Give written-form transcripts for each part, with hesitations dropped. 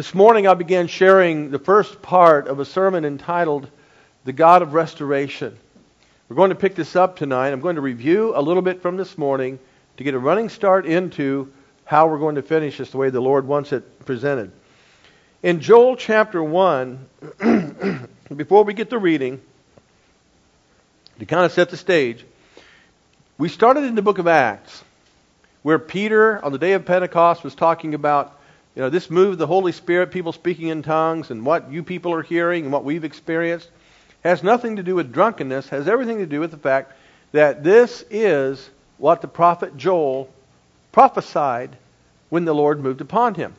This morning I began sharing the first part of a sermon entitled, The God of Restoration. We're going to pick this up tonight. I'm going to review a little bit from this morning to get a running start into how we're going to finish this the way the Lord wants it presented. In Joel chapter 1, before we get to reading, to kind of set the stage, we started in the book of Acts, where Peter, on the day of Pentecost, was talking about this move of the Holy Spirit, people speaking in tongues, and what you people are hearing and what we've experienced has nothing to do with drunkenness, has everything to do with the fact that this is what the prophet Joel prophesied when the Lord moved upon him.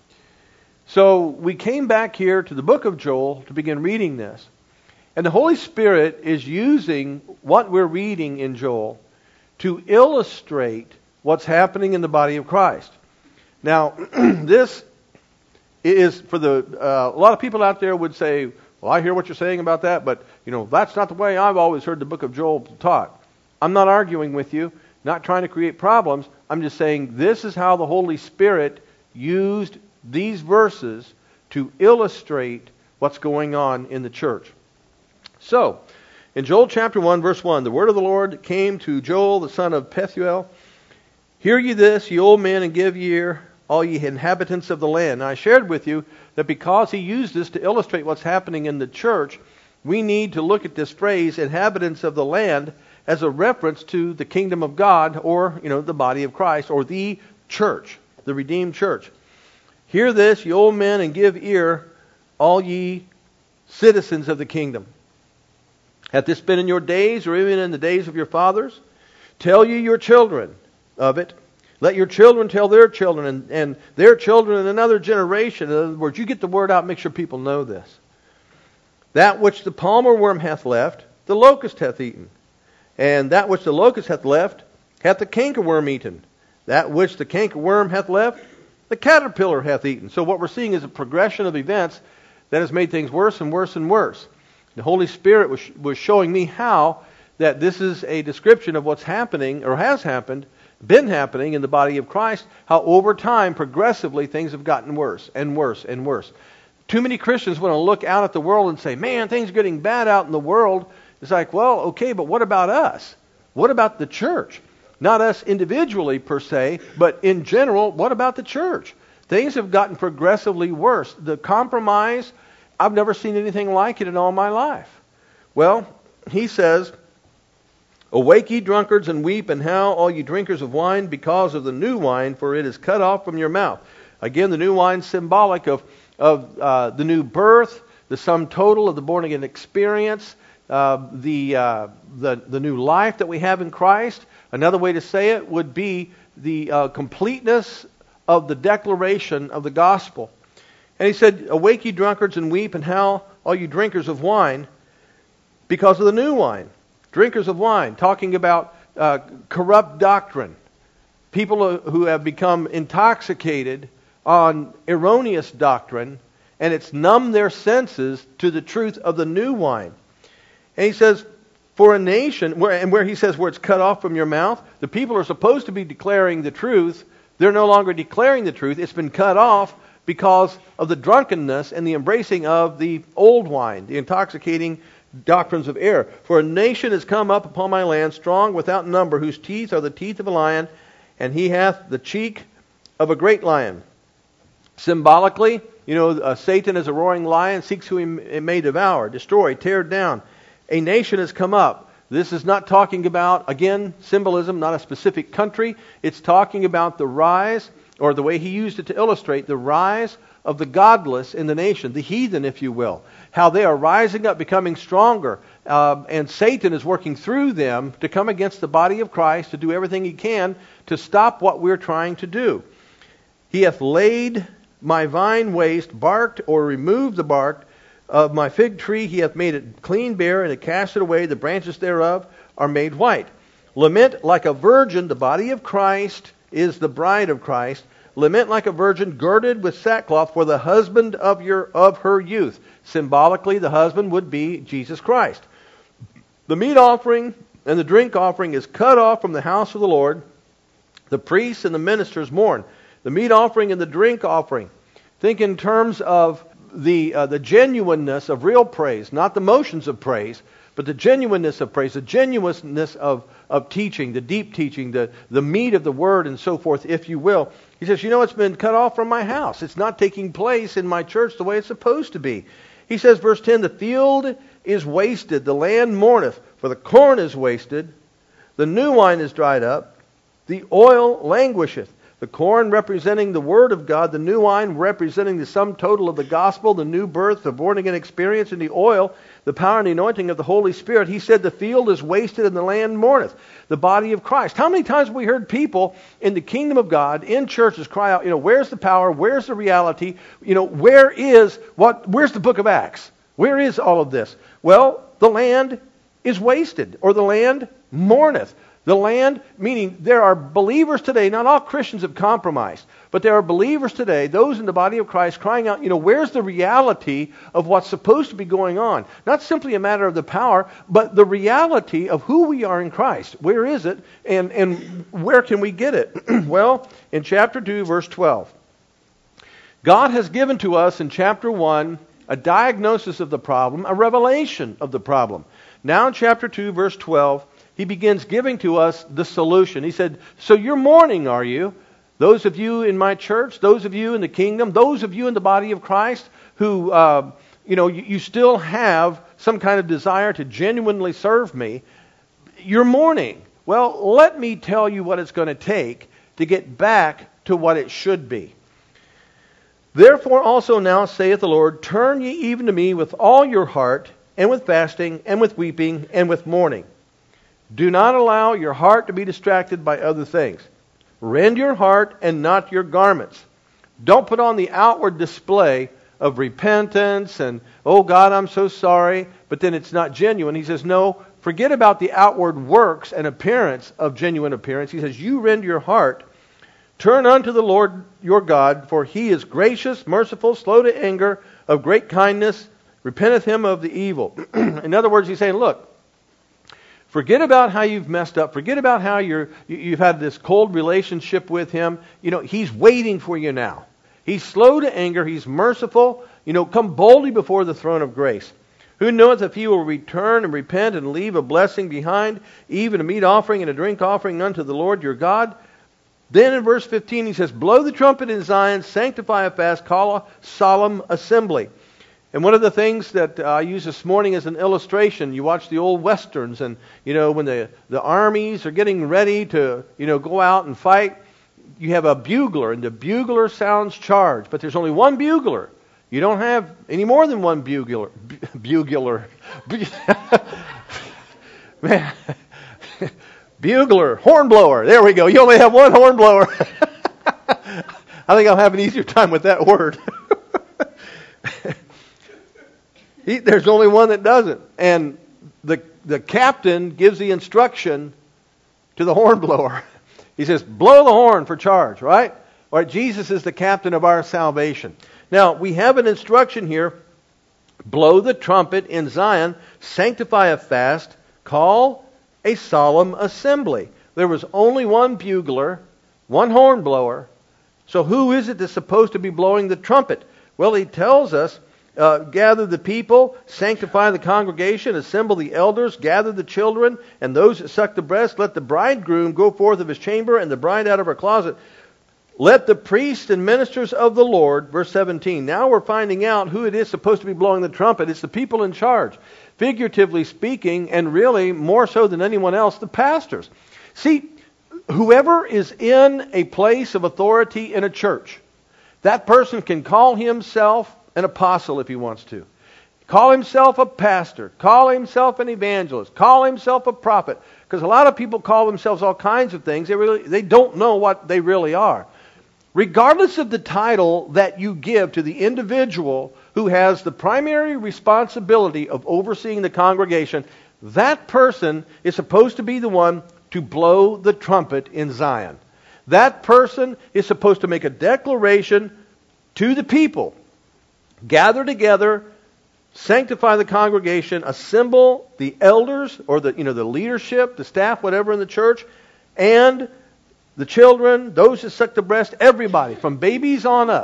So we came back here to the book of Joel to begin reading this. And the Holy Spirit is using what we're reading in Joel to illustrate what's happening in the body of Christ. Now, this is for a lot of people out there would say, well, I hear what you're saying about that, but that's not the way I've always heard the book of Joel taught. I'm not arguing with you, not trying to create problems. I'm just saying this is how the Holy Spirit used these verses to illustrate what's going on in the church. So, in Joel chapter 1, verse 1, the word of the Lord came to Joel, the son of Pethuel. Hear ye this, ye old men, and give ear, all ye inhabitants of the land. Now, I shared with you that because he used this to illustrate what's happening in the church, we need to look at this phrase, inhabitants of the land, as a reference to the kingdom of God, or, the body of Christ, or the church, the redeemed church. Hear this, ye old men, and give ear, all ye citizens of the kingdom. Hath this been in your days, or even in the days of your fathers? Tell ye your children of it. Let your children tell their children, and their children in another generation. In other words, you get the word out, make sure people know this. That which the palmer worm hath left, the locust hath eaten. And that which the locust hath left, hath the cankerworm eaten. That which the cankerworm hath left, the caterpillar hath eaten. So what we're seeing is a progression of events that has made things worse and worse and worse. The Holy Spirit was showing me how that this is a description of what's happening, or has happened, been happening in the body of Christ, how over time, progressively, things have gotten worse and worse and worse. Too many Christians want to look out at the world and say, man, things are getting bad out in the world. It's like, well, okay, but what about us? What about the church? Not us individually per se, but in general, what about the church? Things have gotten progressively worse. The compromise, I've never seen anything like it in all my life. Well, he says, awake ye drunkards, and weep, and howl, all ye drinkers of wine, because of the new wine, for it is cut off from your mouth. Again, the new wine symbolic of the new birth, the sum total of the born-again experience, the new life that we have in Christ. Another way to say it would be the completeness of the declaration of the gospel. And he said, awake ye drunkards, and weep, and howl, all you drinkers of wine, because of the new wine. Drinkers of wine, talking about corrupt doctrine. People who have become intoxicated on erroneous doctrine, and it's numbed their senses to the truth of the new wine. And he says, for a nation, where he says where it's cut off from your mouth, the people are supposed to be declaring the truth. They're no longer declaring the truth. It's been cut off because of the drunkenness and the embracing of the old wine, the intoxicating doctrines of error. For a nation is come up upon my land, strong without number, whose teeth are the teeth of a lion, and he hath the cheek of a great lion. Symbolically, Satan is a roaring lion, seeks who he may devour, destroy, tear down. A nation has come up. This is not talking about, again, symbolism, not a specific country. It's talking about the rise, or the way he used it to illustrate, the rise of the godless in the nation, the heathen, if you will. How they are rising up, becoming stronger, and Satan is working through them to come against the body of Christ, to do everything he can to stop what we're trying to do. He hath laid my vine waste, barked or removed the bark of my fig tree. He hath made it clean bare, and hath cast it away. The branches thereof are made white. Lament like a virgin. The body of Christ is the bride of Christ. Lament like a virgin girded with sackcloth for the husband of her youth. Symbolically, the husband would be Jesus Christ. The meat offering and the drink offering is cut off from the house of the Lord. The priests and the ministers mourn. The meat offering and the drink offering. Think in terms of the genuineness of real praise, not the motions of praise, but the genuineness of praise, the genuineness of teaching, the deep teaching, the meat of the Word and so forth, if you will. He says, it's been cut off from my house. It's not taking place in my church the way it's supposed to be. He says, verse 10, the field is wasted, the land mourneth, for the corn is wasted, the new wine is dried up, the oil languisheth. The corn representing the Word of God, the new wine representing the sum total of the gospel, the new birth, the born-again experience, and the oil, the power and the anointing of the Holy Spirit. He said the field is wasted and the land mourneth, the body of Christ. How many times have we heard people in the kingdom of God, in churches, cry out, where's the power, where's the reality, where's the book of Acts? Where is all of this? Well, the land is wasted, or the land mourneth. The land, meaning there are believers today, not all Christians have compromised, but there are believers today, those in the body of Christ, crying out, where's the reality of what's supposed to be going on? Not simply a matter of the power, but the reality of who we are in Christ. Where is it, and where can we get it? Well, in chapter 2, verse 12, God has given to us in chapter 1 a diagnosis of the problem, a revelation of the problem. Now in chapter 2, verse 12, he begins giving to us the solution. He said, so you're mourning, are you? Those of you in my church, those of you in the kingdom, those of you in the body of Christ who, you still have some kind of desire to genuinely serve me, you're mourning. Well, let me tell you what it's going to take to get back to what it should be. Therefore also now saith the Lord, turn ye even to me with all your heart, and with fasting, and with weeping, and with mourning. Do not allow your heart to be distracted by other things. Rend your heart and not your garments. Don't put on the outward display of repentance and, oh God, I'm so sorry, but then it's not genuine. He says, no, forget about the outward works and appearance of genuine appearance. He says, you rend your heart. Turn unto the Lord your God, for He is gracious, merciful, slow to anger, of great kindness, repenteth him of the evil. In other words, he's saying, look, forget about how you've messed up. Forget about how you've had this cold relationship with Him. He's waiting for you now. He's slow to anger. He's merciful. Come boldly before the throne of grace. Who knoweth if He will return and repent and leave a blessing behind, even a meat offering and a drink offering unto the Lord your God? Then in verse 15 he says, blow the trumpet in Zion, sanctify a fast, call a solemn assembly. And one of the things that I used this morning as an illustration, you watch the old westerns, and when the armies are getting ready to go out and fight, you have a bugler, and the bugler sounds charge, but there's only one bugler. You don't have any more than one bugler. Man, bugler, hornblower. There we go. You only have one hornblower. I think I'll have an easier time with that word. There's only one that doesn't. And the captain gives the instruction to the hornblower. He says, blow the horn for charge, right? All right, Jesus is the captain of our salvation. Now, we have an instruction here. Blow the trumpet in Zion, sanctify a fast, call a solemn assembly. There was only one bugler, one hornblower. So who is it that's supposed to be blowing the trumpet? Well, he tells us, gather the people, sanctify the congregation, assemble the elders, gather the children, and those that suck the breast. Let the bridegroom go forth of his chamber, and the bride out of her closet. Let the priests and ministers of the Lord, verse 17. Now we're finding out who it is supposed to be blowing the trumpet. It's the people in charge. Figuratively speaking, and really more so than anyone else, the pastors. See, whoever is in a place of authority in a church, that person can call himself an apostle if he wants to. Call himself a pastor. Call himself an evangelist. Call himself a prophet. Because a lot of people call themselves all kinds of things. They don't know what they really are. Regardless of the title that you give to the individual who has the primary responsibility of overseeing the congregation, that person is supposed to be the one to blow the trumpet in Zion. That person is supposed to make a declaration to the people. Gather together, sanctify the congregation, assemble the elders or the leadership, the staff, whatever in the church, and the children, those that suck the breast, everybody, from babies on up.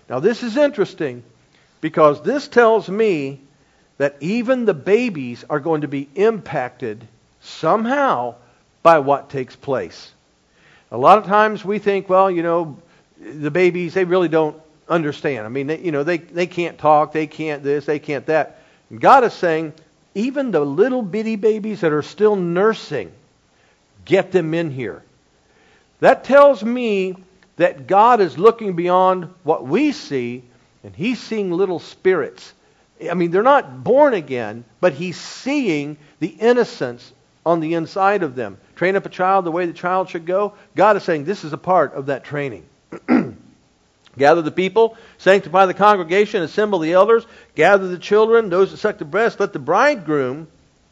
Now this is interesting because this tells me that even the babies are going to be impacted somehow by what takes place. A lot of times we think, well, the babies, they really don't understand. I mean, they can't talk, they can't this, they can't that. And God is saying, even the little bitty babies that are still nursing, get them in here. That tells me that God is looking beyond what we see, and He's seeing little spirits. I mean, they're not born again, but He's seeing the innocence on the inside of them. Train up a child the way the child should go. God is saying this is a part of that training. Gather the people, sanctify the congregation, assemble the elders, gather the children, those that suck the breast. Let the bridegroom,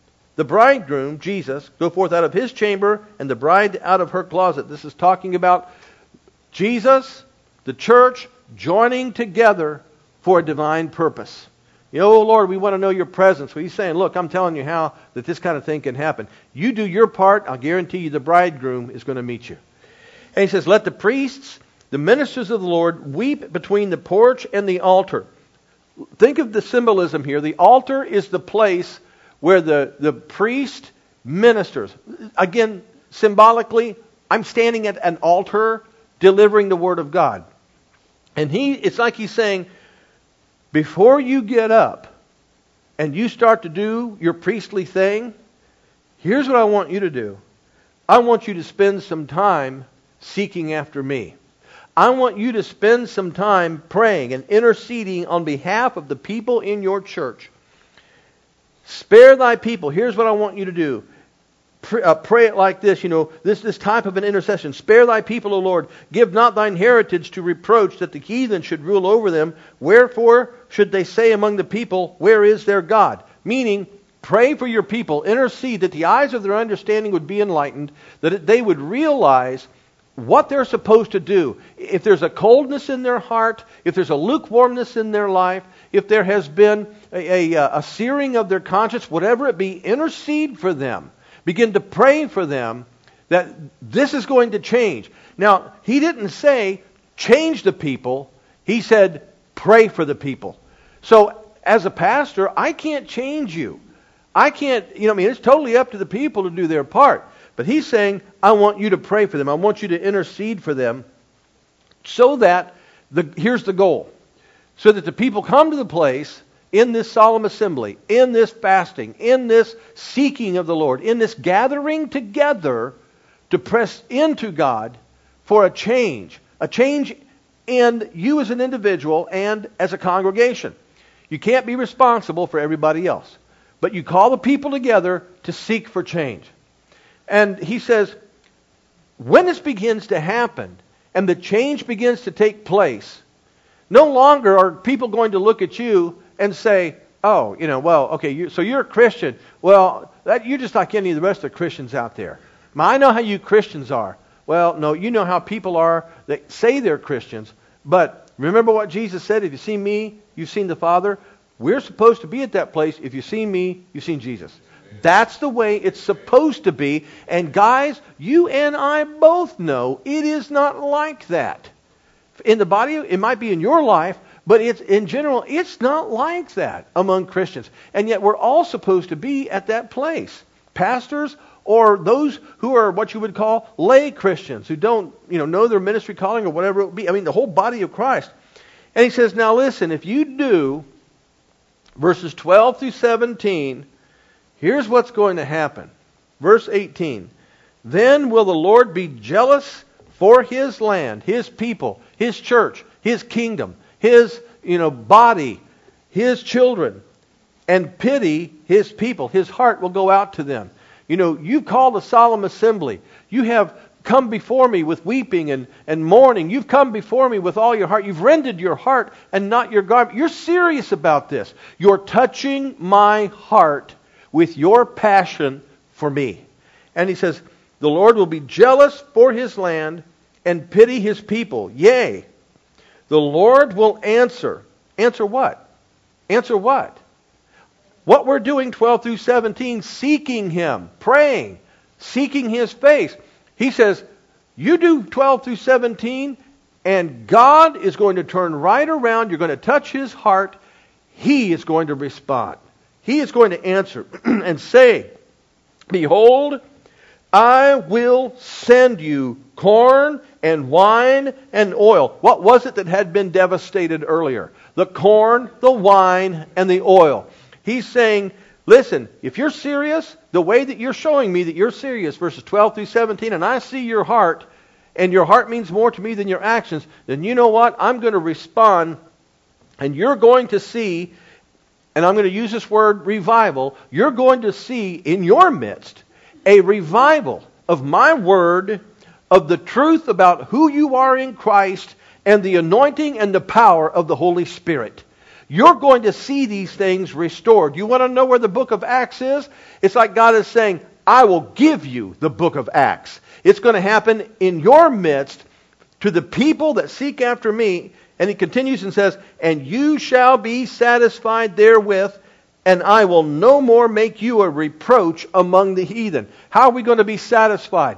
Jesus, go forth out of his chamber and the bride out of her closet. This is talking about Jesus, the church, joining together for a divine purpose. Oh Lord, we want to know your presence. Well, He's saying, look, I'm telling you how that this kind of thing can happen. You do your part, I'll guarantee you the bridegroom is going to meet you. And He says, let the priests, the ministers of the Lord, weep between the porch and the altar. Think of the symbolism here. The altar is the place where the priest ministers. Again, symbolically, I'm standing at an altar delivering the Word of God. And it's like He's saying, before you get up and you start to do your priestly thing, here's what I want you to do. I want you to spend some time seeking after me. I want you to spend some time praying and interceding on behalf of the people in your church. Spare thy people. Here's what I want you to do. Pray it like this, this type of an intercession. Spare thy people, O Lord. Give not thine heritage to reproach, that the heathen should rule over them. Wherefore should they say among the people, where is their God? Meaning, pray for your people. Intercede that the eyes of their understanding would be enlightened, that they would realize what they're supposed to do. If there's a coldness in their heart, if there's a lukewarmness in their life, if there has been a searing of their conscience, whatever it be, intercede for them. Begin to pray for them that this is going to change. Now, He didn't say change the people. He said pray for the people. So, as a pastor, I can't change you. I can't, it's totally up to the people to do their part. But He's saying, I want you to pray for them. I want you to intercede for them so that, here's the goal, so that the people come to the place in this solemn assembly, in this fasting, in this seeking of the Lord, in this gathering together to press into God for a change in you as an individual and as a congregation. You can't be responsible for everybody else, but you call the people together to seek for change. And He says, when this begins to happen and the change begins to take place, no longer are people going to look at you and say, oh, so you're a Christian. Well, you're just like any of the rest of the Christians out there. I know how you Christians are. Well, no, you know how people are that say they're Christians. But remember what Jesus said, if you see me, you've seen the Father. We're supposed to be at that place. If you've seen me, you've seen Jesus. That's the way it's supposed to be. And guys, you and I both know it is not like that. In the body, it might be in your life, but in general, it's not like that among Christians. And yet we're all supposed to be at that place. Pastors or those who are what you would call lay Christians, who don't know their ministry calling or whatever it would be. I mean, the whole body of Christ. And He says, now listen, if you do, verses 12 through 17, here's what's going to happen. Verse 18, then will the Lord be jealous for His land, His people, His church, His kingdom, His body, His children, and pity His people. His heart will go out to them. You've called a solemn assembly. You have come before me with weeping and mourning. You've come before me with all your heart. You've rendered your heart and not your garment. You're serious about this. You're touching my heart with your passion for me. And He says, the Lord will be jealous for His land and pity His people. Yea, the Lord will answer. Answer what? Answer what? What we're doing 12 through 17, seeking Him, praying, seeking His face. He says, you do 12 through 17, And God is going to turn right around. You're going to touch His heart. He is going to respond. He is going to answer and say, behold, I will send you corn and wine and oil. What was it that had been devastated earlier? The corn, the wine, and the oil. He's saying, listen, if you're serious, the way that you're showing me that you're serious, verses 12 through 17, and I see your heart, and your heart means more to me than your actions, then you know what? I'm going to respond, and you're going to see, and I'm going to use this word revival, you're going to see in your midst a revival of my word, of the truth about who you are in Christ, and the anointing and the power of the Holy Spirit. You're going to see these things restored. You want to know where the book of Acts is? It's like God is saying, I will give you the book of Acts. It's going to happen in your midst to the people that seek after me. And He continues and says, and you shall be satisfied therewith, and I will no more make you a reproach among the heathen. How are we going to be satisfied?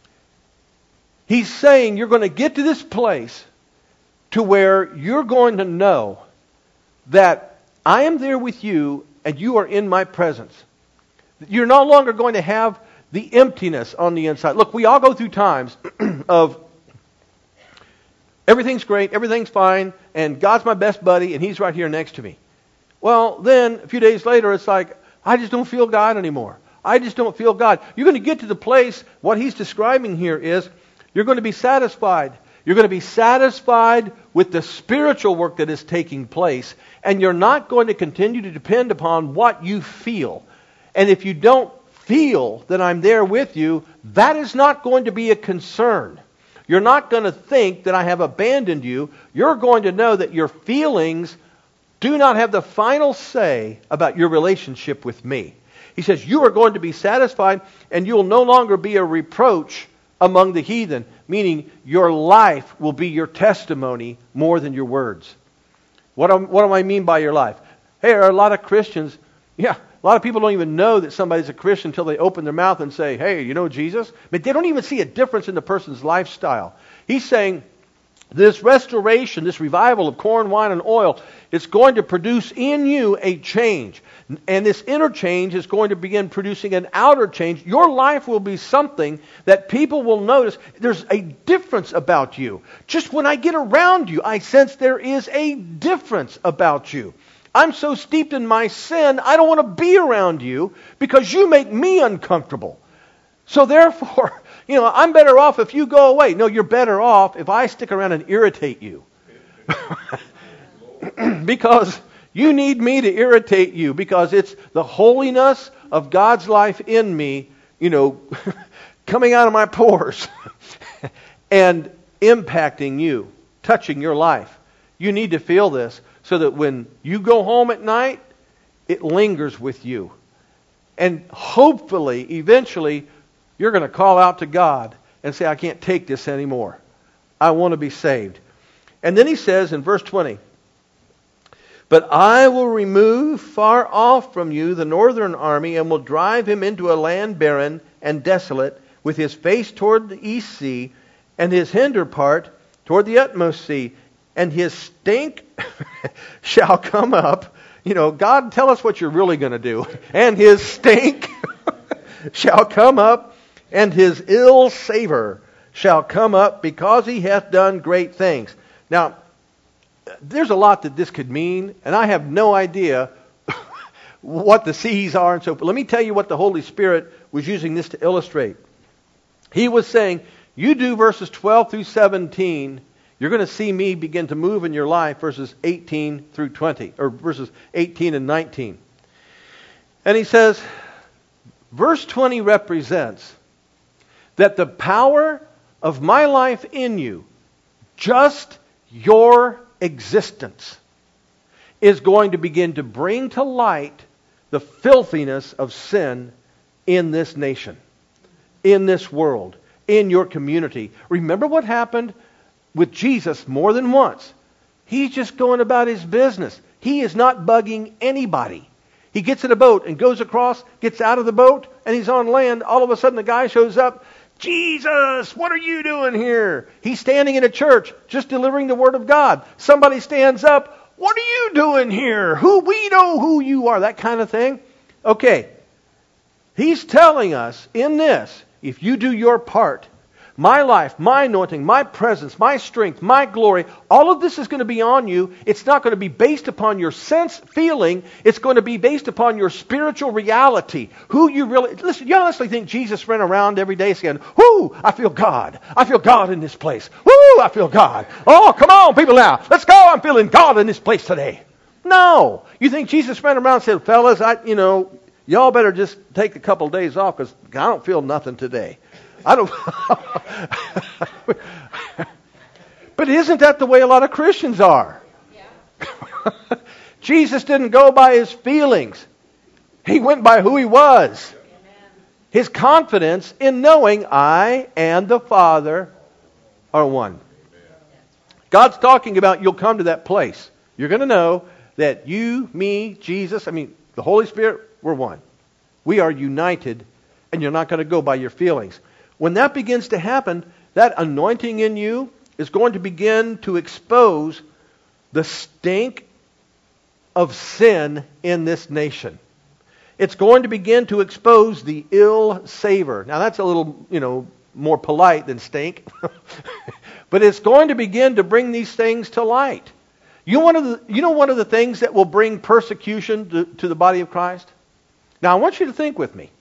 He's saying you're going to get to this place to where you're going to know that I am there with you and you are in my presence. You're no longer going to have the emptiness on the inside. Look, we all go through times of everything's great, everything's fine, and God's my best buddy and He's right here next to me. Well, then a few days later it's like, I just don't feel God anymore. I just don't feel God. You're going to get to the place, what He's describing here is, you're going to be satisfied. You're going to be satisfied with the spiritual work that is taking place, and you're not going to continue to depend upon what you feel. And if you don't feel that I'm there with you, that is not going to be a concern. You're not going to think that I have abandoned you. You're going to know that your feelings do not have the final say about your relationship with me. He says you are going to be satisfied, and you will no longer be a reproach among the heathen, meaning your life will be your testimony more than your words. What do I mean by your life? Hey, there are a lot of Christians, a lot of people don't even know that somebody's a Christian until they open their mouth and say, hey, you know Jesus? But they don't even see a difference in the person's lifestyle. He's saying this restoration, this revival of corn, wine, and oil, it's going to produce in you a change. And this inner change is going to begin producing an outer change. Your life will be something that people will notice. There's a difference about you. Just when I get around you, I sense there is a difference about you. I'm so steeped in my sin, I don't want to be around you because you make me uncomfortable. So therefore, I'm better off if you go away. No, you're better off if I stick around and irritate you. Because you need me to irritate you, because it's the holiness of God's life in me, coming out of my pores and impacting you, touching your life. You need to feel this so that when you go home at night, it lingers with you. And hopefully, eventually, you're going to call out to God and say, I can't take this anymore. I want to be saved. And then he says in verse 20, but I will remove far off from you the northern army, and will drive him into a land barren and desolate, with his face toward the east sea, and his hinder part toward the utmost sea. And his stink shall come up. God, tell us what you're really going to do. And his stink shall come up, and his ill savor shall come up, because he hath done great things. Now, there's a lot that this could mean, and I have no idea what the seas are and so forth. Let me tell you what the Holy Spirit was using this to illustrate. He was saying, you do verses 12 through 17, you're going to see me begin to move in your life, verses 18 through 20, or verses 18 and 19. And he says, verse 20 represents that the power of my life in you, just your existence, is going to begin to bring to light the filthiness of sin in this nation, in this world, in your community. Remember what happened with Jesus more than once. He's just going about his business. He is not bugging anybody. He gets in a boat and goes across, gets out of the boat, and he's on land. All of a sudden the guy shows up. Jesus, what are you doing here? He's standing in a church, just delivering the Word of God. Somebody stands up, what are you doing here? We know who you are, that kind of thing. Okay, he's telling us in this, if you do your part, my life, my anointing, my presence, my strength, my glory, all of this is going to be on you. It's not going to be based upon your sense feeling. It's going to be based upon your spiritual reality. Who you really... Listen, you honestly think Jesus ran around every day saying, whoo, I feel God. I feel God in this place. Whoo, I feel God. Oh, come on, people now. Let's go. I'm feeling God in this place today. No. You think Jesus ran around and said, fellas, y'all better just take a couple of days off because I don't feel nothing today. I don't. But isn't that the way a lot of Christians are? Yeah. Jesus didn't go by his feelings. He went by who he was. Amen. His confidence in knowing I and the Father are one. Amen. God's talking about you'll come to that place. You're going to know that you, me, Jesus, the Holy Spirit, we're one. We are united, and you're not going to go by your feelings. When that begins to happen, that anointing in you is going to begin to expose the stink of sin in this nation. It's going to begin to expose the ill savor. Now that's a little, more polite than stink. But it's going to begin to bring these things to light. One of the things that will bring persecution to the body of Christ? Now I want you to think with me.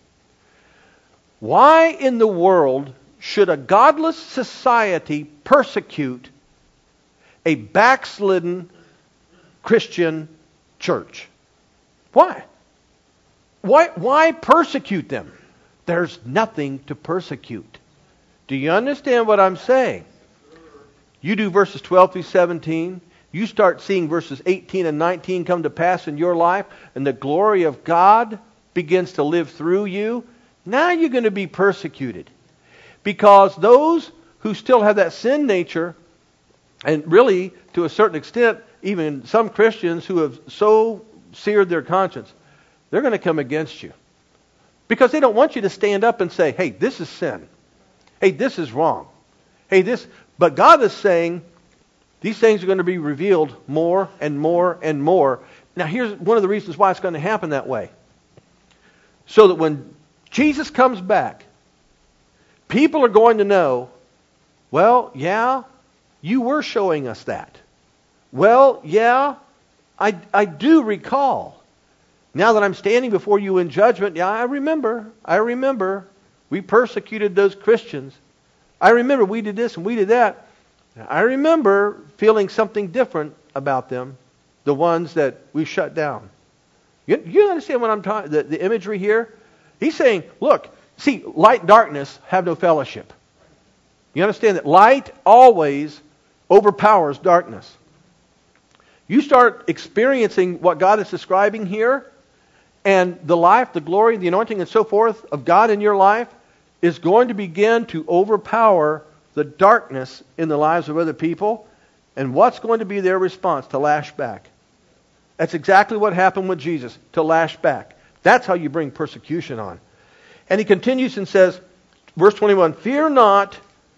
Why in the world should a godless society persecute a backslidden Christian church? Why? Why persecute them? There's nothing to persecute. Do you understand what I'm saying? You do verses 12 through 17. You start seeing verses 18 and 19 come to pass in your life, and the glory of God begins to live through you. Now you're going to be persecuted. Because those who still have that sin nature, and really, to a certain extent, even some Christians who have so seared their conscience, they're going to come against you. Because they don't want you to stand up and say, hey, this is sin. Hey, this is wrong. Hey, this... But God is saying, these things are going to be revealed more and more and more. Now here's one of the reasons why it's going to happen that way. So that when Jesus comes back, people are going to know, well, yeah, you were showing us that. Well, yeah, I do recall. Now that I'm standing before you in judgment, yeah, I remember. We persecuted those Christians. I remember we did this and we did that. I remember feeling something different about them, the ones that we shut down. You understand what I'm talking, the imagery here? He's saying, look, see, light and darkness have no fellowship. You understand that light always overpowers darkness. You start experiencing what God is describing here, and the life, the glory, the anointing, and so forth of God in your life is going to begin to overpower the darkness in the lives of other people. And what's going to be their response? To lash back. That's exactly what happened with Jesus, to lash back. That's how you bring persecution on. And he continues and says, verse 21, fear not,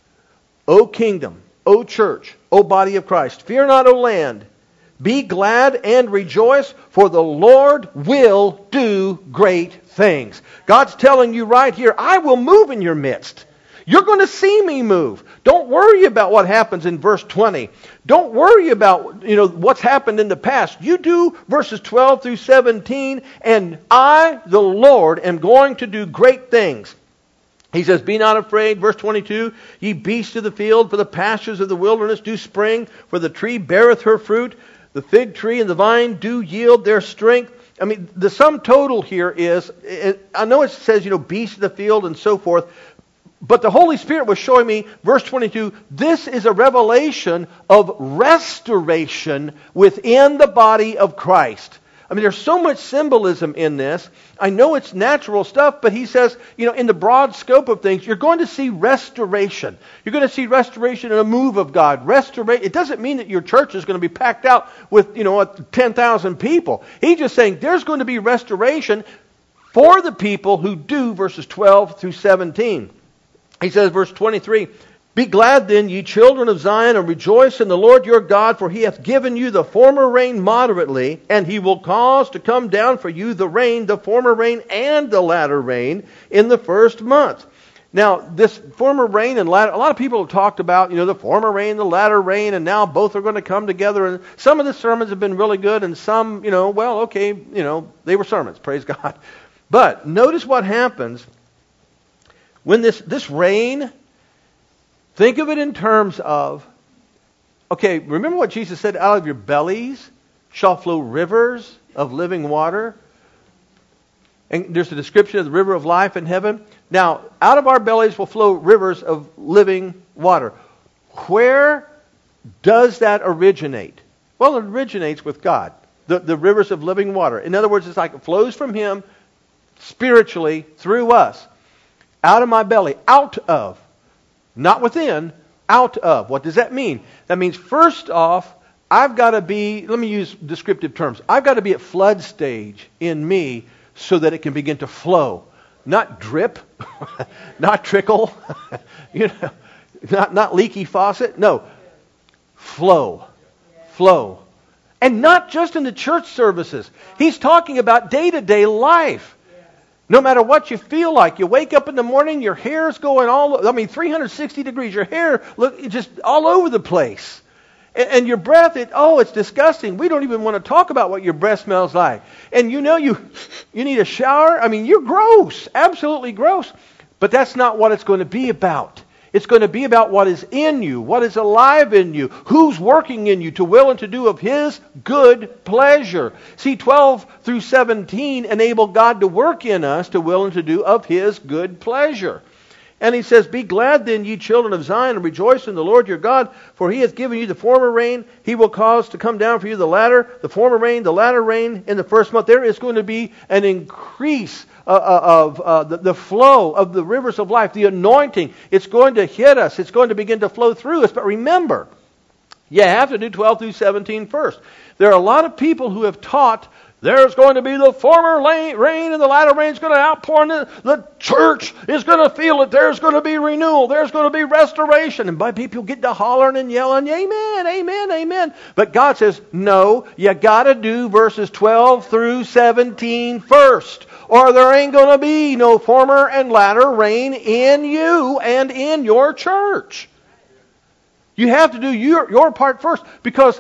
O kingdom, O church, O body of Christ. Fear not, O land. Be glad and rejoice, for the Lord will do great things. God's telling you right here, I will move in your midst. You're going to see me move. Don't worry about what happens in verse 20. Don't worry about what's happened in the past. You do verses 12 through 17, and I, the Lord, am going to do great things. He says, be not afraid. Verse 22, ye beasts of the field, for the pastures of the wilderness do spring, for the tree beareth her fruit. The fig tree and the vine do yield their strength. The sum total here is, I know it says, beasts of the field and so forth, but the Holy Spirit was showing me, verse 22, this is a revelation of restoration within the body of Christ. There's so much symbolism in this. I know it's natural stuff, but he says, in the broad scope of things, you're going to see restoration. You're going to see restoration in a move of God. It doesn't mean that your church is going to be packed out with, 10,000 people. He's just saying there's going to be restoration for the people who do verses 12 through 17. He says, verse 23, Be glad then, ye children of Zion, and rejoice in the Lord your God, for he hath given you the former rain moderately, and he will cause to come down for you the rain, the former rain and the latter rain, in the first month. Now, this former rain and latter, a lot of people have talked about, the former rain, the latter rain, and now both are going to come together. And some of the sermons have been really good, and some, they were sermons, praise God. But notice what happens when this rain, think of it in terms of, remember what Jesus said, out of your bellies shall flow rivers of living water. And there's a description of the river of life in heaven. Now, out of our bellies will flow rivers of living water. Where does that originate? Well, it originates with God, the rivers of living water. In other words, it's like it flows from Him spiritually through us. Out of my belly, out of, not within, out of. What does that mean? That means, first off, I've got to be, let me use descriptive terms, I've got to be at flood stage in me so that it can begin to flow. Not drip, not trickle, not leaky faucet. No, flow. And not just in the church services. He's talking about day-to-day life. No matter what you feel like, you wake up in the morning, your hair's going 360 degrees. Your hair, just all over the place. And your breath, it's disgusting. We don't even want to talk about what your breath smells like. And you need a shower. You're gross, absolutely gross. But that's not what it's going to be about. It's going to be about what is in you, what is alive in you, who's working in you to will and to do of His good pleasure. See, 12 through 17 enable God to work in us to will and to do of His good pleasure. And he says, Be glad then, ye children of Zion, and rejoice in the Lord your God, for He hath given you the former rain. He will cause to come down for you the former rain, the latter rain in the first month. There is going to be an increase of the flow of the rivers of life, the anointing. It's going to hit us. It's going to begin to flow through us. But remember, you have to do 12 through 17 first. There are a lot of people who have taught there's going to be the former rain and the latter rain is going to outpour, and the church is going to feel it. There's going to be renewal. There's going to be restoration. And by people get to hollering and yelling, amen, amen, amen. But God says, no, you got to do verses 12 through 17 first, or there ain't going to be no former and latter rain in you and in your church. You have to do your part first, because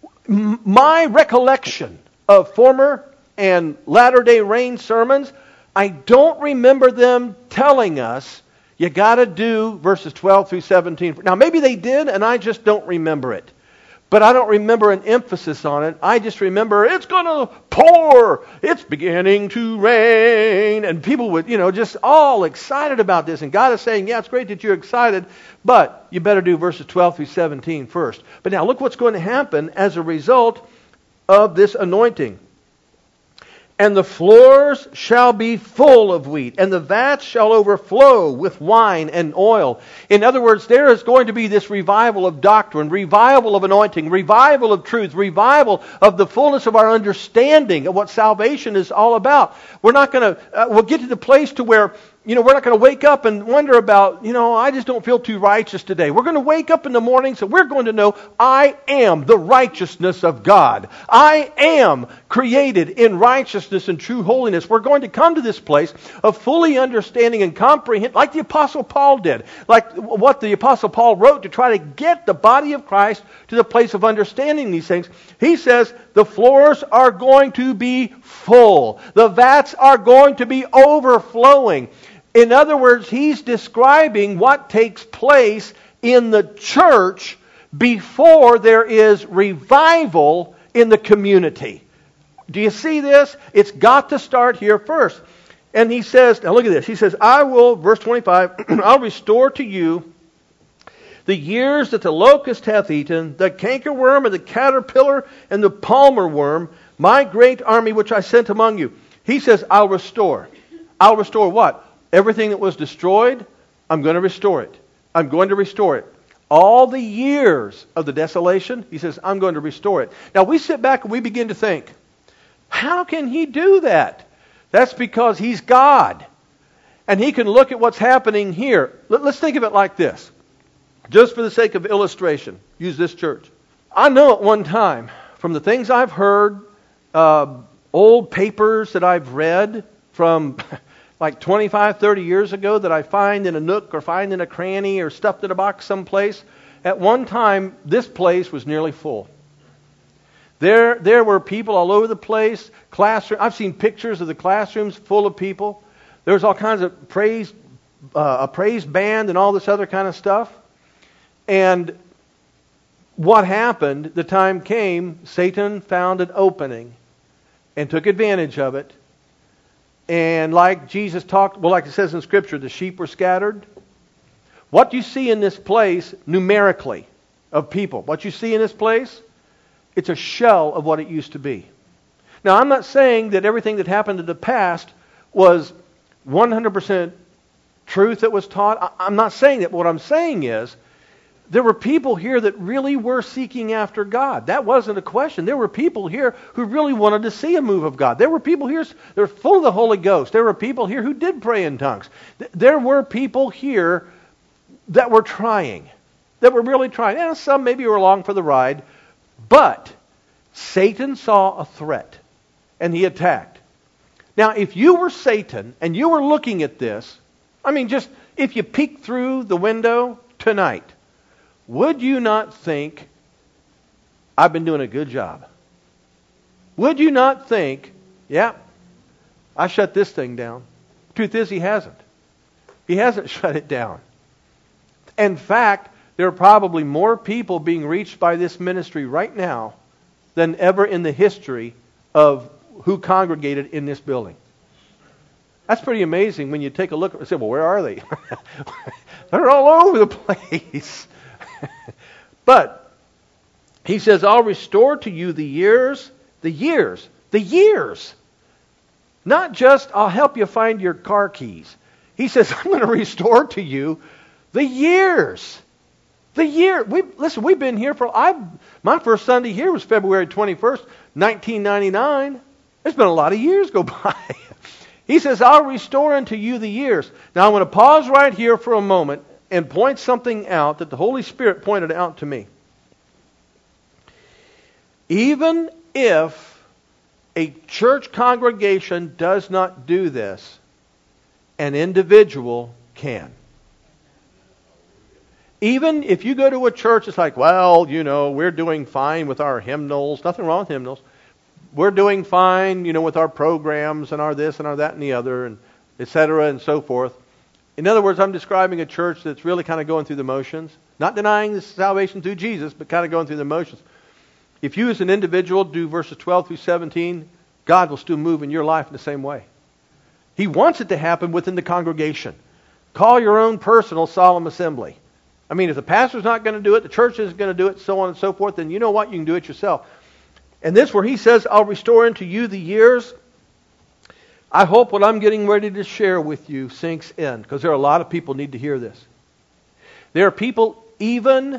my recollection of former and latter-day rain sermons, I don't remember them telling us you got to do verses 12 through 17. Now, maybe they did, and I just don't remember it. But I don't remember an emphasis on it. I just remember it's going to pour. It's beginning to rain. And people would, just all excited about this. And God is saying, yeah, it's great that you're excited, but you better do verses 12 through 17 first. But now look what's going to happen as a result of this anointing. And the floors shall be full of wheat, and the vats shall overflow with wine and oil. In other words, there is going to be this revival of doctrine, revival of anointing, revival of truth, revival of the fullness of our understanding of what salvation is all about. We're not going to, we'll get to the place to where, we're not going to wake up and wonder about, I just don't feel too righteous today. We're going to wake up in the morning, so we're going to know I am the righteousness of God. I am created in righteousness and true holiness. We're going to come to this place of fully understanding and comprehend, like the Apostle Paul did, like what the Apostle Paul wrote to try to get the body of Christ to the place of understanding these things. He says the floors are going to be full. The vats are going to be overflowing. In other words, he's describing what takes place in the church before there is revival in the community. Do you see this? It's got to start here first. And he says, now look at this. He says, I will, verse 25, I'll restore to you the years that the locust hath eaten, the cankerworm and the caterpillar and the palmer worm, my great army which I sent among you. He says, I'll restore. I'll restore what? Everything that was destroyed, I'm going to restore it. I'm going to restore it. All the years of the desolation, he says, I'm going to restore it. Now we sit back and we begin to think, how can he do that? That's because he's God. And He can look at what's happening here. Let's think of it like this. Just for the sake of illustration, use this church. I know at one time, from the things I've heard, old papers that I've read from like 25, 30 years ago that I find in a nook or find in a cranny or stuffed in a box someplace, at one time, this place was nearly full. There were people all over the place. I've seen pictures of the classrooms full of people. There was all kinds of a praise band and all this other kind of stuff. And what happened, the time came, Satan found an opening and took advantage of it. And like Jesus talked, well, like it says in Scripture, the sheep were scattered. What you see in this place, numerically, of people, what you see in this place, it's a shell of what it used to be. Now, I'm not saying that everything that happened in the past was 100% truth that was taught. I'm not saying that. But what I'm saying is, there were people here that really were seeking after God. That wasn't a question. There were people here who really wanted to see a move of God. There were people here that were full of the Holy Ghost. There were people here who did pray in tongues. There were people here that were trying, that were really trying. And some maybe were along for the ride. But Satan saw a threat, and he attacked. Now, if you were Satan and you were looking at this, I mean, just if you peeked through the window tonight, would you not think, I've been doing a good job? Would you not think, yeah, I shut this thing down? Truth is, he hasn't. He hasn't shut it down. In fact, there are probably more people being reached by this ministry right now than ever in the history of who congregated in this building. That's pretty amazing when you take a look and say, well, where are they? They're all over the place. But he says, I'll restore to you the years. Not just, I'll help you find your car keys. He says, I'm going to restore to you the years. We've been here my first Sunday here was February 21st, 1999. There's been a lot of years go by. He says, I'll restore unto you the years. Now I'm going to pause right here for a moment and point something out that the Holy Spirit pointed out to me. Even if a church congregation does not do this, an individual can. Even if you go to a church, it's like, well, we're doing fine with our hymnals. Nothing wrong with hymnals. We're doing fine, with our programs and our this and our that and the other, and et cetera and so forth. In other words, I'm describing a church that's really kind of going through the motions. Not denying the salvation through Jesus, but kind of going through the motions. If you as an individual do verses 12 through 17, God will still move in your life in the same way. He wants it to happen within the congregation. Call your own personal solemn assembly. I mean, if the pastor's not going to do it, the church isn't going to do it, so on and so forth, then you know what? You can do it yourself. And this where he says, I'll restore unto you the years. I hope what I'm getting ready to share with you sinks in, because there are a lot of people who need to hear this. There are people even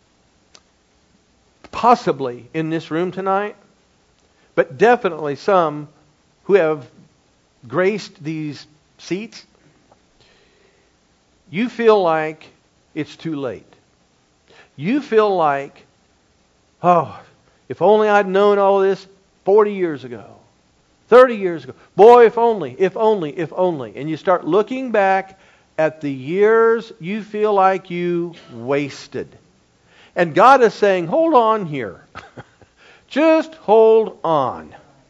possibly in this room tonight, but definitely some who have graced these seats. You feel like it's too late. You feel like, if only I'd known all this 40 years ago, 30 years ago. Boy, if only. And you start looking back at the years you feel like you wasted. And God is saying, hold on here. Just hold on.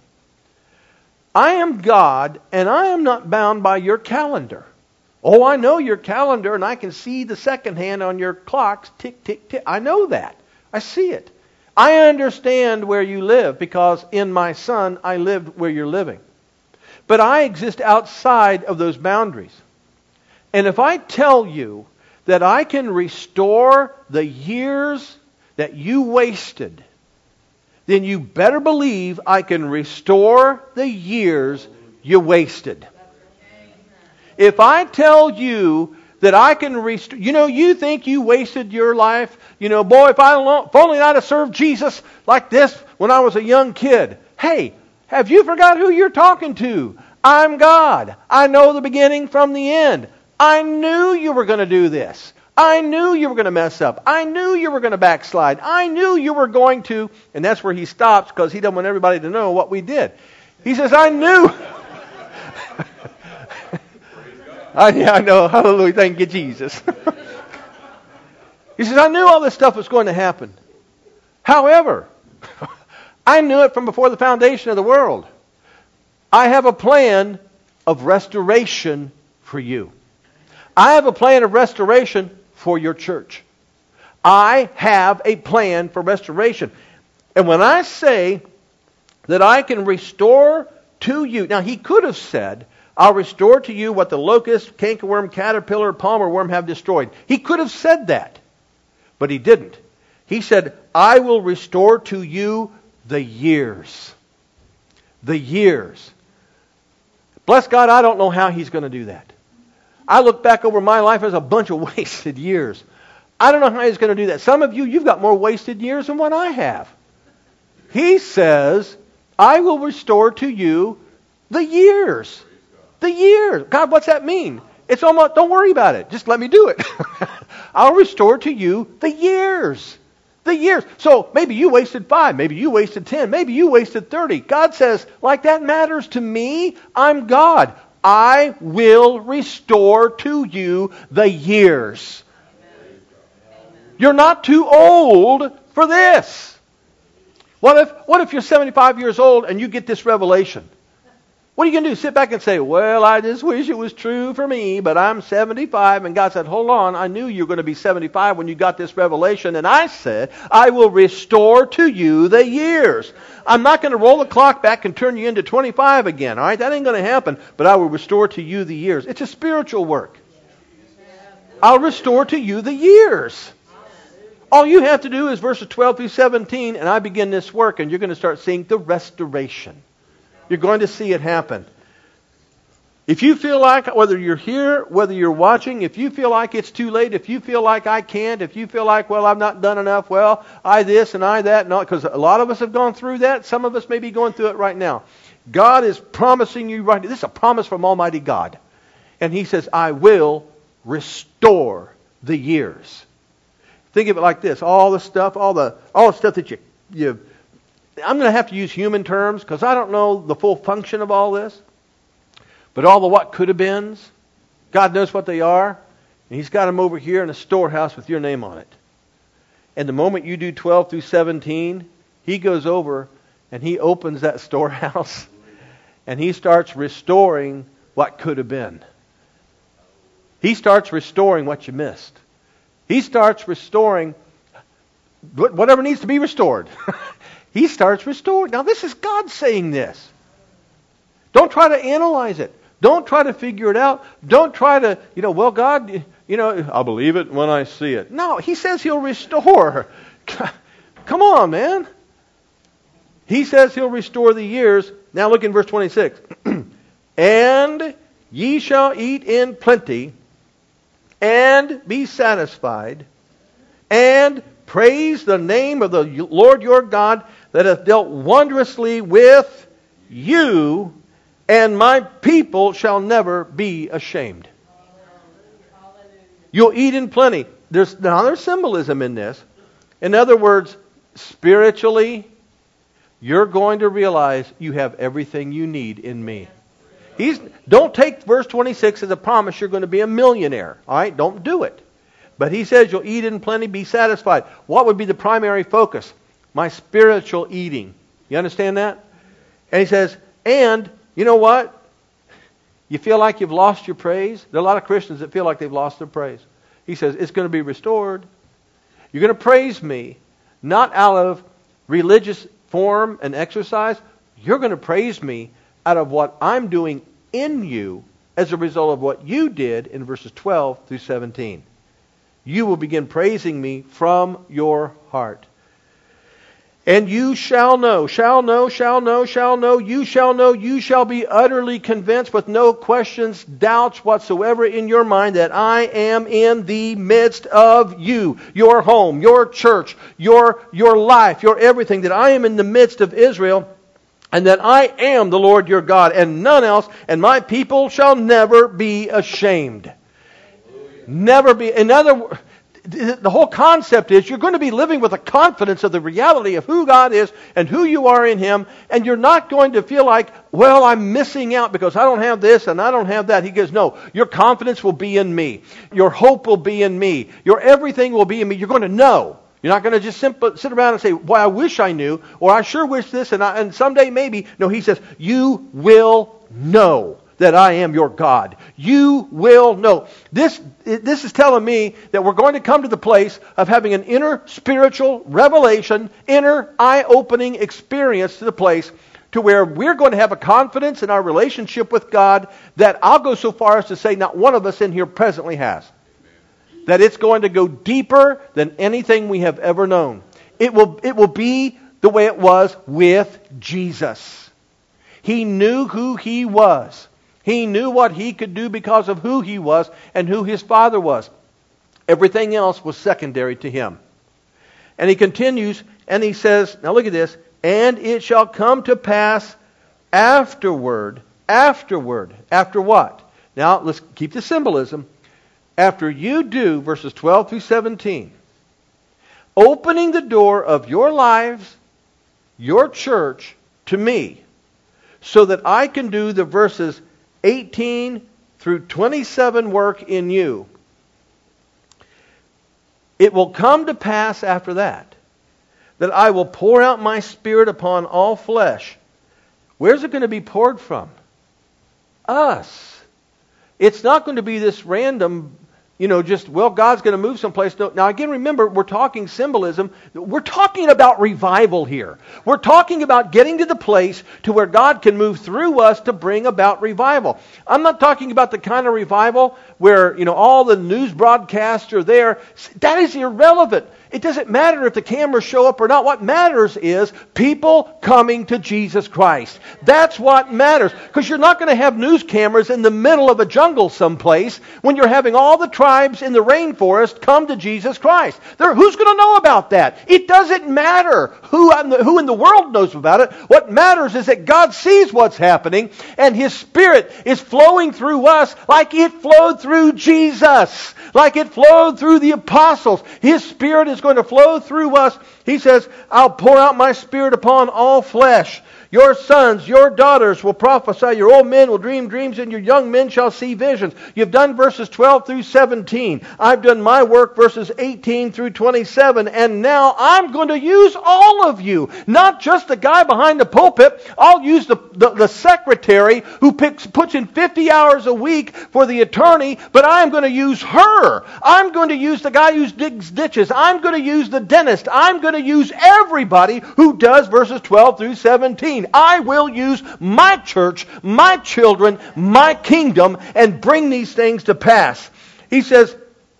I am God, and I am not bound by your calendar. Oh, I know your calendar, and I can see the second hand on your clocks. Tick, tick, tick. I know that. I see it. I understand where you live, because in my Son I lived where you're living. But I exist outside of those boundaries. And if I tell you that I can restore the years that you wasted, then you better believe I can restore the years you wasted. If I tell you that I can restore, you think you wasted your life, boy, if only I'd have served Jesus like this when I was a young kid. Hey, have you forgot who you're talking to? I'm God. I know the beginning from the end. I knew you were going to do this. I knew you were going to mess up. I knew you were going to backslide. I knew you were going to, and that's where he stops because he doesn't want everybody to know what we did. He says, I knew. I know. Hallelujah. Thank you, Jesus. He says, I knew all this stuff was going to happen. However, I knew it from before the foundation of the world. I have a plan of restoration for you. I have a plan of restoration for your church. I have a plan for restoration. And when I say that I can restore to you, now he could have said, I'll restore to you what the locust, cankerworm, caterpillar, palmer worm have destroyed. He could have said that, but he didn't. He said, I will restore to you the years. The years. Bless God, I don't know how he's going to do that. I look back over my life as a bunch of wasted years. I don't know how he's going to do that. Some of you, you've got more wasted years than what I have. He says, I will restore to you the years. The years. God, what's that mean? It's almost, don't worry about it. Just let me do it. I'll restore to you the years. The years. So maybe you wasted 5. Maybe you wasted 10. Maybe you wasted 30. God says, like that matters to me. I'm God. I will restore to you the years. You're not too old for this. What if you're 75 years old and you get this revelation? What are you going to do? Sit back and say, well, I just wish it was true for me, but I'm 75. And God said, hold on, I knew you were going to be 75 when you got this revelation. And I said, I will restore to you the years. I'm not going to roll the clock back and turn you into 25 again. All right, that ain't going to happen. But I will restore to you the years. It's a spiritual work. I'll restore to you the years. All you have to do is verses 12 through 17, and I begin this work, and you're going to start seeing the restoration. You're going to see it happen. If you feel like, whether you're here, whether you're watching, if you feel like it's too late, if you feel like I can't, if you feel like, well, I've not done enough, well, I this and I that, because a lot of us have gone through that. Some of us may be going through it right now. God is promising you right now. This is a promise from Almighty God. And He says, I will restore the years. Think of it like this. All the stuff, all the stuff that you I'm going to have to use human terms because I don't know the full function of all this. But all the what could have beens, God knows what they are. And He's got them over here in a storehouse with your name on it. And the moment you do 12 through 17, He goes over and He opens that storehouse and He starts restoring what could have been. He starts restoring what you missed. He starts restoring whatever needs to be restored. He starts restoring. Now this is God saying this. Don't try to analyze it. Don't try to figure it out. Don't try to, well, God, I'll believe it when I see it. No, He says He'll restore. Come on, man. He says He'll restore the years. Now look in verse 26. And ye shall eat in plenty, and be satisfied, and praise the name of the Lord your God that hath dealt wondrously with you, and my people shall never be ashamed. You'll eat in plenty. There's symbolism in this. In other words, spiritually, you're going to realize you have everything you need in me. Don't take verse 26 as a promise you're going to be a millionaire. All right? Don't do it. But He says you'll eat in plenty, be satisfied. What would be the primary focus? My spiritual eating. You understand that? And He says, and you know what? You feel like you've lost your praise? There are a lot of Christians that feel like they've lost their praise. He says, it's going to be restored. You're going to praise me, not out of religious form and exercise. You're going to praise me out of what I'm doing in you as a result of what you did in verses 12 through 17. You will begin praising me from your heart. And you shall know, you shall be utterly convinced with no questions, doubts whatsoever in your mind that I am in the midst of you, your home, your church, your life, your everything, that I am in the midst of Israel. and that I am the Lord your God, and none else, and my people shall never be ashamed. Never be. In other words, the whole concept is you're going to be living with a confidence of the reality of who God is and who you are in Him, and you're not going to feel like, well, I'm missing out because I don't have this and I don't have that. He goes, no, your confidence will be in me. Your hope will be in me. Your everything will be in me. You're going to know. You're not going to just sit around and say, boy, I wish I knew, or I sure wish this, and someday maybe. No, He says, you will know that I am your God. You will know. This is telling me that we're going to come to the place of having an inner spiritual revelation, inner eye-opening experience to the place to where we're going to have a confidence in our relationship with God that I'll go so far as to say not one of us in here presently has. That it's going to go deeper than anything we have ever known. It will be the way it was with Jesus. He knew who He was. He knew what He could do because of who He was and who His Father was. Everything else was secondary to Him. And He continues and He says, now look at this, and it shall come to pass afterward. After what? Now let's keep the symbolism. After you do, verses 12 through 17, opening the door of your lives, your church, to me, so that I can do the verses 18 through 27 work in you. It will come to pass after that I will pour out my Spirit upon all flesh. Where's it going to be poured from? Us. It's not going to be this random, just, well, God's going to move someplace. No. Now, again, remember, we're talking symbolism. We're talking about revival here. We're talking about getting to the place to where God can move through us to bring about revival. I'm not talking about the kind of revival where, all the news broadcasts are there. That is irrelevant. It doesn't matter if the cameras show up or not. What matters is people coming to Jesus Christ. That's what matters. Because you're not going to have news cameras in the middle of a jungle someplace when you're having all the tribes in the rainforest come to Jesus Christ. Who's going to know about that? It doesn't matter who in the world knows about it. What matters is that God sees what's happening and His Spirit is flowing through us like it flowed through Jesus, like it flowed through the apostles. His Spirit is going to flow through us. He says, I'll pour out my Spirit upon all flesh. Your sons, your daughters will prophesy. Your old men will dream dreams, and your young men shall see visions. You've done verses 12 through 17. I've done my work, verses 18 through 27. And now I'm going to use all of you. Not just the guy behind the pulpit. I'll use the secretary who puts in 50 hours a week for the attorney, but I'm going to use her. I'm going to use the guy who digs ditches. I'm going to use the dentist. I'm going to use everybody who does verses 12 through 17. I will use my church, my children, my kingdom, and bring these things to pass. He says,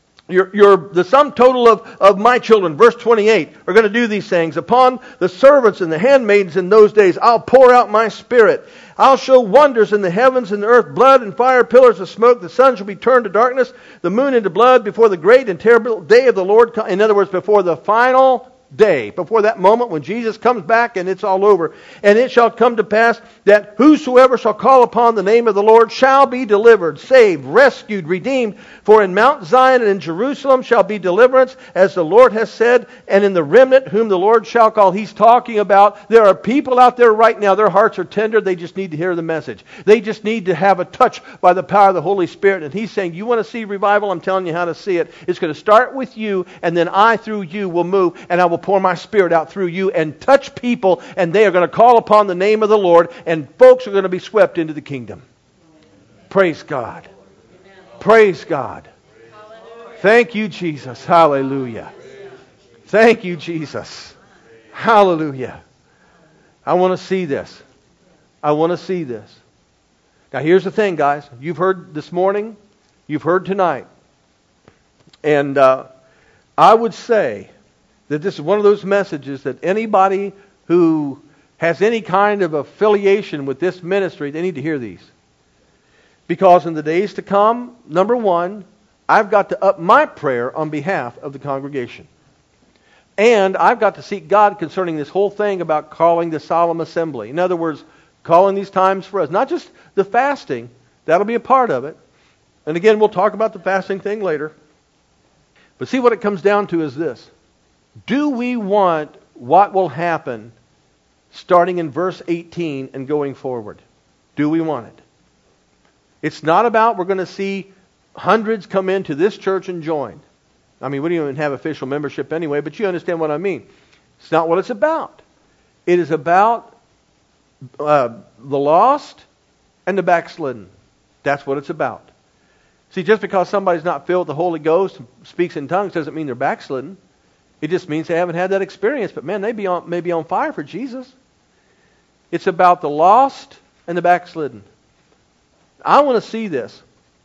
you're the sum total of my children, verse 28, are going to do these things. Upon the servants and the handmaids in those days, I'll pour out my Spirit. I'll show wonders in the heavens and the earth, blood and fire, pillars of smoke. The sun shall be turned to darkness, the moon into blood before the great and terrible day of the Lord. In other words, before the final day, before that moment when Jesus comes back and it's all over. And it shall come to pass that whosoever shall call upon the name of the Lord shall be delivered, saved, rescued, redeemed. For in Mount Zion and in Jerusalem shall be deliverance, as the Lord has said, and in the remnant whom the Lord shall call. He's talking about there are people out there right now, their hearts are tender, they just need to hear the message. They just need to have a touch by the power of the Holy Spirit. And He's saying, you want to see revival? I'm telling you how to see it. It's going to start with you, and then I through you will move, and I will pour my Spirit out through you and touch people, and they are going to call upon the name of the Lord, and folks are going to be swept into the kingdom. Praise God. Praise God. Thank you, Jesus. Hallelujah. Thank you, Jesus. Hallelujah. I want to see this. I want to see this. Now here's the thing, guys. You've heard this morning. You've heard tonight. And I would say that this is one of those messages that anybody who has any kind of affiliation with this ministry, they need to hear these. Because in the days to come, number one, I've got to up my prayer on behalf of the congregation. And I've got to seek God concerning this whole thing about calling the solemn assembly. In other words, calling these times for us. Not just the fasting. That'll be a part of it. And again, we'll talk about the fasting thing later. But see, what it comes down to is this. Do we want what will happen starting in verse 18 and going forward? Do we want it? It's not about we're going to see hundreds come into this church and join. I mean, we don't even have official membership anyway, but you understand what I mean. It's not what it's about. It is about the lost and the backslidden. That's what it's about. See, just because somebody's not filled with the Holy Ghost and speaks in tongues doesn't mean they're backslidden. It just means they haven't had that experience. But man, they may be on fire for Jesus. It's about the lost and the backslidden. I want to see this.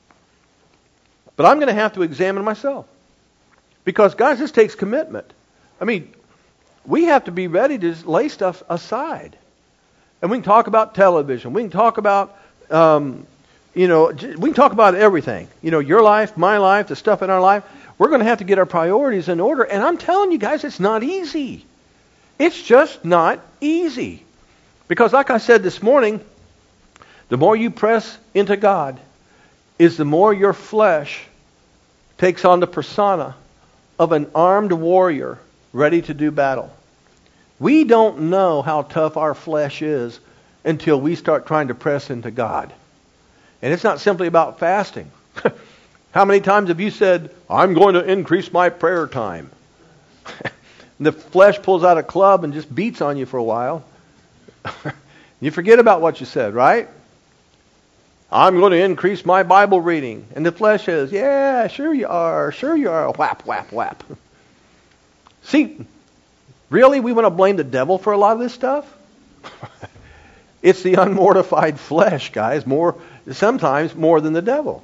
But I'm going to have to examine myself. Because, guys, this takes commitment. I mean, we have to be ready to lay stuff aside. And we can talk about television. We can talk about, we can talk about everything. You know, your life, my life, the stuff in our life. We're going to have to get our priorities in order. And I'm telling you guys, it's not easy. It's just not easy. Because like I said this morning, the more you press into God, is the more your flesh takes on the persona of an armed warrior ready to do battle. We don't know how tough our flesh is until we start trying to press into God. And it's not simply about fasting. How many times have you said, I'm going to increase my prayer time? And the flesh pulls out a club and just beats on you for a while. You forget about what you said, right? I'm going to increase my Bible reading. And the flesh says, yeah, sure you are. Sure you are. Whap, whap, whap. See, really, we want to blame the devil for a lot of this stuff? It's the unmortified flesh, guys. Sometimes more than the devil.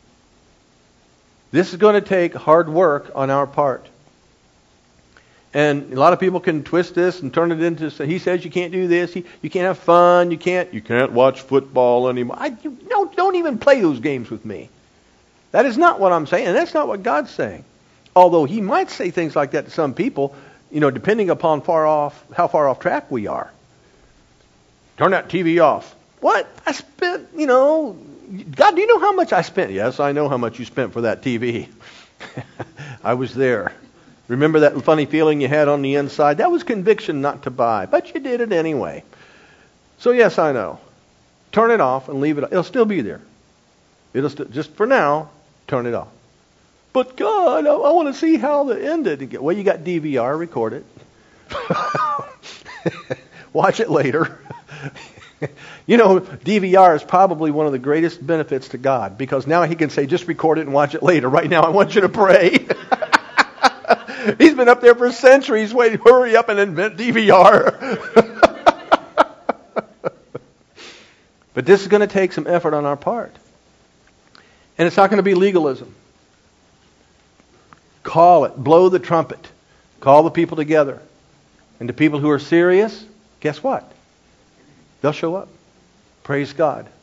This is going to take hard work on our part. And a lot of people can twist this and turn it into, he says you can't do this, you can't have fun, you can't watch football anymore. Don't even play those games with me. That is not what I'm saying, and that's not what God's saying. Although he might say things like that to some people, depending upon how far off track we are. Turn that TV off. What? I spent, God, do you know how much I spent? Yes, I know how much you spent for that TV. I was there. Remember that funny feeling you had on the inside? That was conviction not to buy, but you did it anyway. So yes, I know. Turn it off and leave it. It'll still be there. Just for now, turn it off. But God, I want to see how it ended. Well, you got DVR, record it. Watch it later. DVR is probably one of the greatest benefits to God, because now he can say, just record it and watch it later. Right now, I want you to pray. He's been up there for centuries waiting, hurry up and invent DVR. But this is going to take some effort on our part. And it's not going to be legalism. Call it. Blow the trumpet. Call the people together. And the people who are serious, guess what? They'll show up. Praise God.